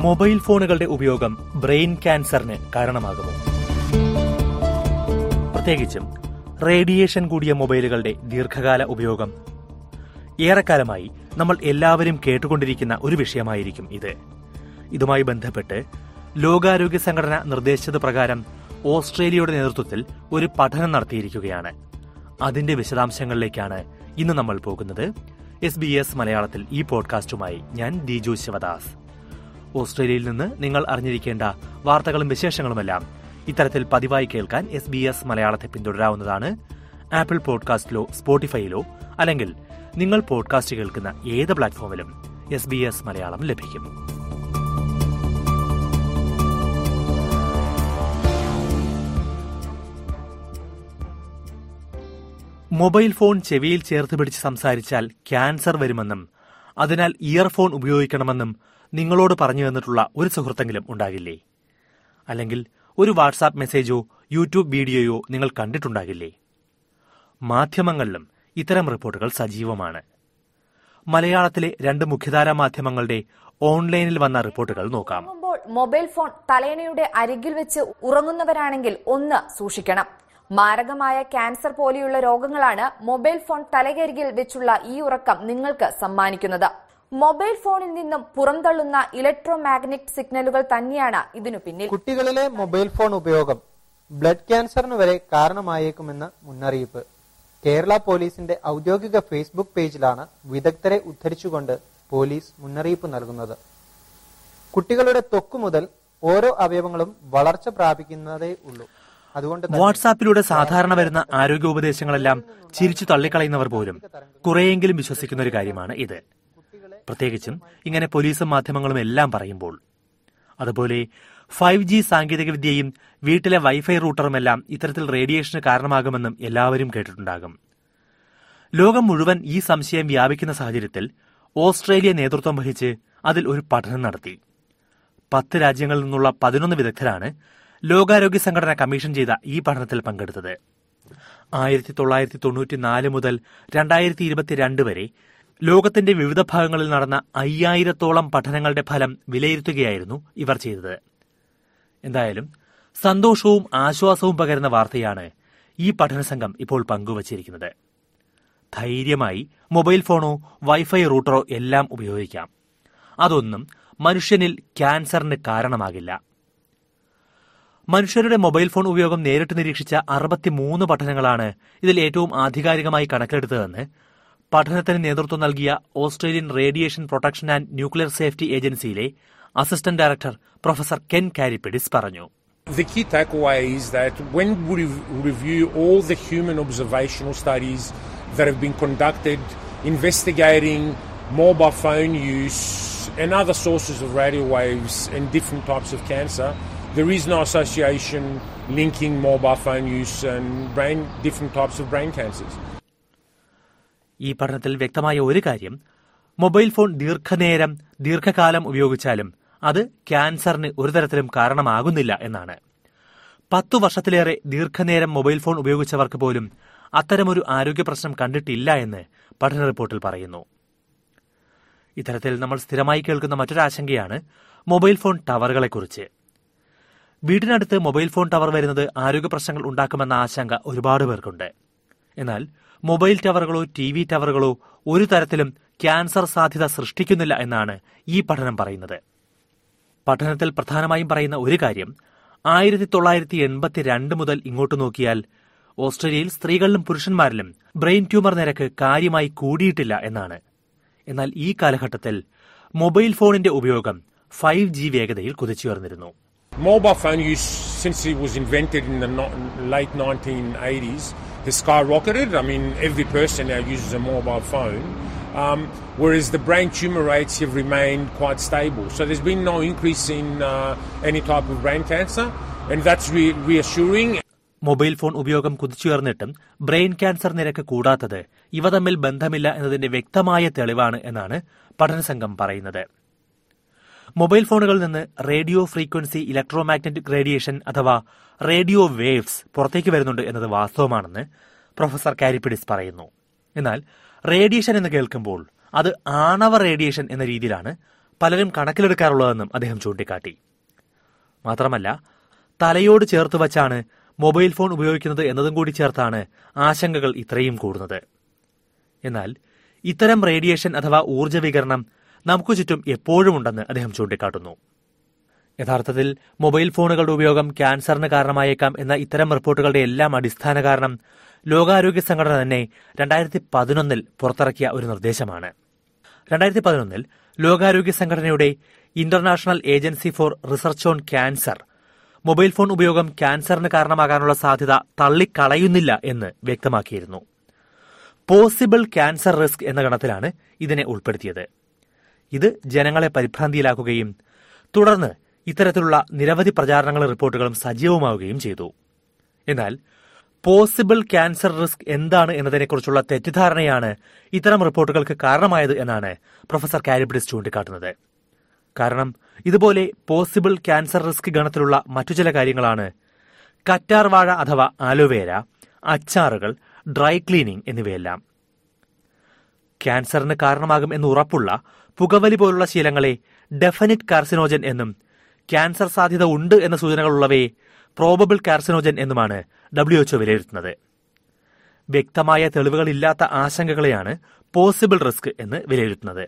Mobile ഫോണുകളുടെ ഉപയോഗം brain ക്യാൻസറിന് കാരണമാകുമോ? പ്രത്യേകിച്ചും റേഡിയേഷൻ കൂടിയ മൊബൈലുകളുടെ ദീർഘകാല ഉപയോഗം. ഏറെക്കാലമായി നമ്മൾ എല്ലാവരും കേട്ടുകൊണ്ടിരിക്കുന്ന ഒരു വിഷയമായിരിക്കും ഇത്. ഇതുമായി ബന്ധപ്പെട്ട് ലോകാരോഗ്യ സംഘടന നിർദ്ദേശിച്ചത് പ്രകാരം ഓസ്ട്രേലിയയുടെ നേതൃത്വത്തിൽ ഒരു പഠനം നടത്തിയിരിക്കുകയാണ്. അതിന്റെ വിശദാംശങ്ങളിലേക്കാണ് ഇന്ന് നമ്മൾ പോകുന്നത്. SBS മലയാളത്തിൽ ഈ പോഡ്കാസ്റ്റുമായി ഞാൻ ദിജു ശിവദാസ്. ഓസ്ട്രേലിയയിൽ നിന്ന് നിങ്ങൾ അറിഞ്ഞിരിക്കേണ്ട വാർത്തകളും വിശേഷങ്ങളുമെല്ലാം ഇത്തരത്തിൽ പതിവായി കേൾക്കാൻ SBS മലയാളത്തെ പിന്തുടരാവുന്നതാണ്. ആപ്പിൾ പോഡ്കാസ്റ്റിലോ സ്പോട്ടിഫൈയിലോ അല്ലെങ്കിൽ നിങ്ങൾ പോഡ്കാസ്റ്റ് കേൾക്കുന്ന ഏത് പ്ലാറ്റ്ഫോമിലും SBS മലയാളം ലഭിക്കും. മൊബൈൽ ഫോൺ ചെവിയിൽ ചേർത്ത് പിടിച്ച് സംസാരിച്ചാൽ ക്യാൻസർ വരുമെന്നും അതിനാൽ ഇയർഫോൺ ഉപയോഗിക്കണമെന്നും നിങ്ങളോട് പറഞ്ഞു തന്നിട്ടുള്ള ഒരു സുഹൃത്തെങ്കിലും ഉണ്ടാകില്ലേ? അല്ലെങ്കിൽ ഒരു വാട്സാപ്പ് മെസ്സേജോ യൂട്യൂബ് വീഡിയോയോ നിങ്ങൾ കണ്ടിട്ടുണ്ടാകില്ലേ? മാധ്യമങ്ങളിലും ഇത്തരം റിപ്പോർട്ടുകൾ സജീവമാണ്. മലയാളത്തിലെ 2 മുഖ്യധാരാ മാധ്യമങ്ങളുടെ ഓൺലൈനിൽ വന്ന റിപ്പോർട്ടുകൾ നോക്കാം. മൊബൈൽ ഫോൺ തലയണയുടെ അരികിൽ വെച്ച് ഉറങ്ങുന്നവരാണെങ്കിൽ ഒന്ന് സൂക്ഷിക്കണം. മാരകമായ ക്യാൻസർ പോലെയുള്ള രോഗങ്ങളാണ് മൊബൈൽ ഫോൺ തലകരികിൽ വെച്ചുള്ള ഈ ഉറക്കം നിങ്ങൾക്ക് സമ്മാനിക്കുന്നത്. മൊബൈൽ ഫോണിൽ നിന്നും പുറന്തള്ളുന്ന ഇലക്ട്രോമാഗ്നറ്റിക് സിഗ്നലുകൾ തന്നെയാണ് ഇതിനു പിന്നിൽ. കുട്ടികളിലെ മൊബൈൽ ഫോൺ ഉപയോഗം ബ്ലഡ് ക്യാൻസറിന് വരെ കാരണമായേക്കുമെന്ന് മുന്നറിയിപ്പ്. കേരള പോലീസിന്റെ ഔദ്യോഗിക ഫേസ്ബുക്ക് പേജിലാണ് വിദഗ്ധരെ ഉദ്ധരിച്ചുകൊണ്ട് പോലീസ് മുന്നറിയിപ്പ് നൽകുന്നത്. കുട്ടികളുടെ ത്വക്ക് മുതൽ ഓരോ അവയവങ്ങളും വളർച്ച പ്രാപിക്കുന്നതേ ഉള്ളൂ. അതുകൊണ്ട് വാട്സാപ്പിലൂടെ സാധാരണ വരുന്ന ആരോഗ്യോപദേശങ്ങളെല്ലാം ചിരിച്ചു തള്ളിക്കളയുന്നവർ പോലും കുറെയെങ്കിലും വിശ്വസിക്കുന്ന ഒരു കാര്യമാണ് ഇത്. പ്രത്യേകിച്ചും ഇങ്ങനെ പോലീസും മാധ്യമങ്ങളും എല്ലാം പറയുമ്പോൾ. അതുപോലെ 5G സാങ്കേതികവിദ്യയും വീട്ടിലെ വൈഫൈ റൂട്ടറുമെല്ലാം ഇത്തരത്തിൽ റേഡിയേഷന് കാരണമാകുമെന്നും എല്ലാവരും കേട്ടിട്ടുണ്ടാകും. ലോകം മുഴുവൻ ഈ സംശയം വ്യാപിക്കുന്ന സാഹചര്യത്തിൽ ഓസ്ട്രേലിയ നേതൃത്വം വഹിച്ച് അതിൽ ഒരു പഠനം നടത്തി. 10 രാജ്യങ്ങളിൽ നിന്നുള്ള 11 വിദഗ്ധരാണ് ലോകാരോഗ്യ സംഘടന കമ്മീഷൻ ചെയ്ത ഈ പഠനത്തിൽ പങ്കെടുത്തത്. 1994 മുതൽ 2022 വരെ ലോകത്തിന്റെ വിവിധ ഭാഗങ്ങളിൽ നടന്ന 5000-ഓളം പഠനങ്ങളുടെ ഫലം വിലയിരുത്തുകയായിരുന്നു ഇവർ ചെയ്തത്. എന്തായാലും സന്തോഷവും ആശ്വാസവും പകരുന്ന വാർത്തയാണ് ഈ പഠനസംഘം ഇപ്പോൾ പങ്കുവച്ചിരിക്കുന്നത്. ധൈര്യമായി മൊബൈൽ ഫോണോ വൈഫൈ റൂട്ടറോ എല്ലാം ഉപയോഗിക്കാം. അതൊന്നും മനുഷ്യനിൽ ക്യാൻസറിന് കാരണമാകില്ല. മനുഷ്യരുടെ മൊബൈൽ ഫോൺ ഉപയോഗം നേരിട്ട് നിരീക്ഷിച്ച 63 പഠനങ്ങളാണ് ഇതിൽ ഏറ്റവും ആധികാരികമായി കണക്കെടുത്തതെന്ന് പഠനത്തിന് നേതൃത്വം നൽകിയ Australian radiation protection and nuclear safety ഏജൻസിയിലെ assistant director professor Ken Karipidis പറഞ്ഞു. The key takeaway is that when we review all the human observational studies that have been conducted investigating mobile phone use and other sources of radio waves and different types of cancer, there is no association linking mobile phone use and different types of brain cancers. ഈ പഠനത്തിൽ വ്യക്തമായ ഒരു കാര്യം, mobile phone ദീർഘകാലം ഉപയോഗിച്ചാലും അത് ക്യാൻസറിന് ഒരു തരത്തിലും കാരണമാകുന്നില്ല എന്നാണ്. 10 വർഷത്തിലേറെ ദീർഘനേരം മൊബൈൽ ഫോൺ ഉപയോഗിച്ചവർക്ക് പോലും അത്തരമൊരു ആരോഗ്യ പ്രശ്നം കണ്ടിട്ടില്ല എന്ന് പഠന റിപ്പോർട്ടിൽ പറയുന്നു. ഇത്തരത്തിൽ നമ്മൾ സ്ഥിരമായി കേൾക്കുന്ന മറ്റൊരാശങ്കയാണ് മൊബൈൽ ഫോൺ ടവറുകളെക്കുറിച്ച്. വീടിനടുത്ത് മൊബൈൽ ഫോൺ ടവർ വരുന്നത് ആരോഗ്യ പ്രശ്നങ്ങൾ ഉണ്ടാക്കുമെന്ന ആശങ്ക ഒരുപാട് പേർക്കുണ്ട്. എന്നാൽ മൊബൈൽ ടവറുകളോ TV ടവറുകളോ ഒരു തരത്തിലും ക്യാൻസർ സാധ്യത സൃഷ്ടിക്കുന്നില്ല എന്നാണ് ഈ പഠനം പറയുന്നത്. പഠനത്തിൽ പ്രധാനമായും പറയുന്ന ഒരു കാര്യം, 1982 മുതൽ ഇങ്ങോട്ട് നോക്കിയാൽ ഓസ്ട്രേലിയയിൽ സ്ത്രീകളിലും പുരുഷന്മാരിലും ബ്രെയിൻ ട്യൂമർ നിരക്ക് കാര്യമായി കൂടിയിട്ടില്ല എന്നാണ്. എന്നാൽ ഈ കാലഘട്ടത്തിൽ മൊബൈൽ ഫോണിന്റെ ഉപയോഗം 5G വേഗതയിൽ കുതിച്ചുയർന്നിരുന്നു. Mobile phone use, since it was invented in the late 1980s, has skyrocketed. I mean, every person now uses a mobile phone, whereas the brain tumour rates have remained quite stable. So there's been no increase in any type of brain cancer, and that's reassuring. Mobile phone ഉപയോഗം കുതിച്ചുയർന്നിട്ടും brain cancer നിരക്ക് കൂടാത്തത് ഇവ തമ്മിൽ ബന്ധമില്ല എന്നതിന്റെ വ്യക്തമായ തെളിവാണ് എന്നാണ് പഠനസംഘം പറയുന്നത്. മൊബൈൽ ഫോണുകളിൽ നിന്ന് റേഡിയോ ഫ്രീക്വൻസി ഇലക്ട്രോമാഗ്നറ്റിക് റേഡിയേഷൻ അഥവാ റേഡിയോ വേവ്സ് പുറത്തേക്ക് വരുന്നുണ്ട് എന്നത് വാസ്തവമാണെന്ന് പ്രൊഫസർ കാരിപ്പിഡിസ് പറയുന്നു. എന്നാൽ റേഡിയേഷൻ എന്ന് കേൾക്കുമ്പോൾ അത് ആണവ റേഡിയേഷൻ എന്ന രീതിയിലാണ് പലരും കണക്കിലെടുക്കാറുള്ളതെന്നും അദ്ദേഹം ചൂണ്ടിക്കാട്ടി. മാത്രമല്ല, തലയോട് ചേർത്ത് വച്ചാണ് മൊബൈൽ ഫോൺ ഉപയോഗിക്കുന്നത് എന്നതും കൂടി ചേർത്താണ് ആശങ്കകൾ ഇത്രയും കൂടുന്നത്. എന്നാൽ ഇത്തരം റേഡിയേഷൻ അഥവാ ഊർജ്ജ വികിരണം നമുക്ക് ചുറ്റും എപ്പോഴും ഉണ്ടെന്ന് അദ്ദേഹം ചൂണ്ടിക്കാട്ടുന്നു. യഥാർത്ഥത്തിൽ മൊബൈൽ ഫോണുകളുടെ ഉപയോഗം ക്യാൻസറിന് കാരണമായേക്കാം എന്ന ഇത്തരം റിപ്പോർട്ടുകളുടെ എല്ലാം അടിസ്ഥാന കാരണം ലോകാരോഗ്യ സംഘടന തന്നെ 2011 പുറത്തിറക്കിയ ഒരു നിർദ്ദേശമാണ്. 2011 ലോകാരോഗ്യ സംഘടനയുടെ International Agency for Research on Cancer mobile phone ഉപയോഗം ക്യാൻസറിന് കാരണമാകാനുള്ള സാധ്യത തള്ളിക്കളയുന്നില്ല എന്ന് വ്യക്തമാക്കിയിരുന്നു. പോസിബിൾ ക്യാൻസർ റിസ്ക് എന്ന ഗണത്തിലാണ് ഇതിനെ ഉൾപ്പെടുത്തിയത്. ഇത് ജനങ്ങളെ പരിഭ്രാന്തിയിലാക്കുകയും തുടർന്ന് ഇത്തരത്തിലുള്ള നിരവധി പ്രചാരണങ്ങളും റിപ്പോർട്ടുകളും സജീവമാവുകയും ചെയ്തു. എന്നാൽ പോസിബിൾ ക്യാൻസർ റിസ്ക് എന്താണ് എന്നതിനെക്കുറിച്ചുള്ള തെറ്റിദ്ധാരണയാണ് ഇത്തരം റിപ്പോർട്ടുകൾക്ക് കാരണമായത് എന്നാണ് പ്രൊഫസർ കാരിബഡിസ് ചൂണ്ടിക്കാട്ടുന്നത്. കാരണം ഇതുപോലെ പോസിബിൾ ക്യാൻസർ റിസ്ക് ഗണത്തിലുള്ള മറ്റു ചില കാര്യങ്ങളാണ് കറ്റാർവാഴ അഥവാ ആലോവേര, അച്ചാറുകൾ, ഡ്രൈ ക്ലീനിംഗ് എന്നിവയെല്ലാം. ക്യാൻസറിന് കാരണമാകും എന്ന് ഉറപ്പുള്ള പുകവലി പോലുള്ള ശീലങ്ങളെ ഡെഫിനിറ്റ് കാർസിനോജൻ എന്നും ക്യാൻസർ സാധ്യത ഉണ്ട് എന്ന സൂചനകളുള്ളവയെ പ്രോബബിൾ കാർസിനോജൻ എന്നുമാണ് WHO വിലയിരുത്തുന്നത്. വ്യക്തമായ തെളിവുകളില്ലാത്ത ആശങ്കകളെയാണ് പോസിബിൾ റിസ്ക് എന്ന് വിലയിരുത്തുന്നത്.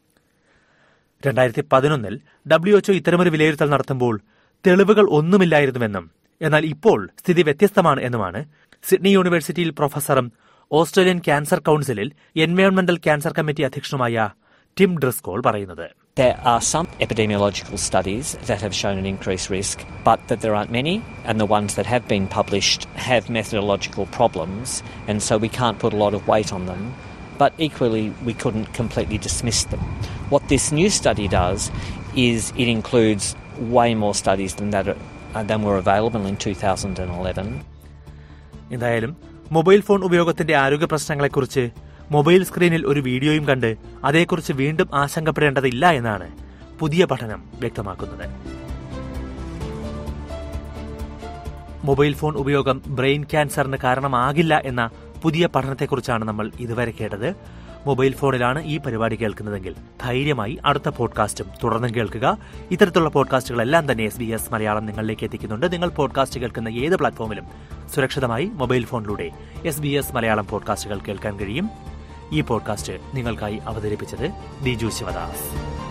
2011 WHO ഇത്തരമൊരു വിലയിരുത്തൽ നടത്തുമ്പോൾ തെളിവുകൾ ഒന്നുമില്ലായിരുന്നുവെന്നും എന്നാൽ ഇപ്പോൾ സ്ഥിതി വ്യത്യസ്തമാണ് എന്നുമാണ് സിഡ്നി യൂണിവേഴ്സിറ്റിയിൽ പ്രൊഫസറും ഓസ്ട്രേലിയൻ ക്യാൻസർ കൌൺസിലിൽ എൻവയോൺമെന്റൽ ക്യാൻസർ കമ്മിറ്റി അധ്യക്ഷനുമായ ടിം ഡ്രിസ്കോൾ പറയുന്നത്. There are some epidemiological studies that have shown an increased risk, but that there aren't many, and the ones that have been published have methodological problems, and so we can't put a lot of weight on them. But equally, we couldn't completely dismiss them. What this new study does is it includes way more studies than were available in 2011. എന്തായാലും mobile phone ഉപയോഗത്തിന്റെ ആരോഗ്യ പ്രശ്നങ്ങളെക്കുറിച്ച് mobile സ്ക്രീനിൽ ഒരു വീഡിയോയും കണ്ട് അതേക്കുറിച്ച് വീണ്ടും ആശങ്കപ്പെടേണ്ടതില്ല എന്നാണ് പുതിയ പഠനം വ്യക്തമാക്കുന്നത്. മൊബൈൽ ഫോൺ ഉപയോഗം ബ്രെയിൻ ക്യാൻസറിന് കാരണമാകില്ല എന്ന പുതിയ പഠനത്തെക്കുറിച്ചാണ് നമ്മൾ ഇതുവരെ കേട്ടത്. മൊബൈൽ ഫോണിലാണ് ഈ പരിപാടി കേൾക്കുന്നതെങ്കിൽ ധൈര്യമായി അടുത്ത പോഡ്കാസ്റ്റും തുടർന്നും കേൾക്കുക. ഇത്തരത്തിലുള്ള പോഡ്കാസ്റ്റുകളെല്ലാം തന്നെ SBS മലയാളം നിങ്ങളിലേക്ക് എത്തിക്കുന്നുണ്ട്. നിങ്ങൾ പോഡ്കാസ്റ്റ് കേൾക്കുന്ന ഏത് പ്ലാറ്റ്ഫോമിലും സുരക്ഷിതമായി മൊബൈൽ ഫോണിലൂടെ SBS മലയാളം പോഡ്കാസ്റ്റുകൾ കേൾക്കാൻ കഴിയും. ഈ പോഡ്കാസ്റ്റ് നിങ്ങൾക്കായി അവതരിപ്പിച്ചത് ദിജു ശിവദാസ്.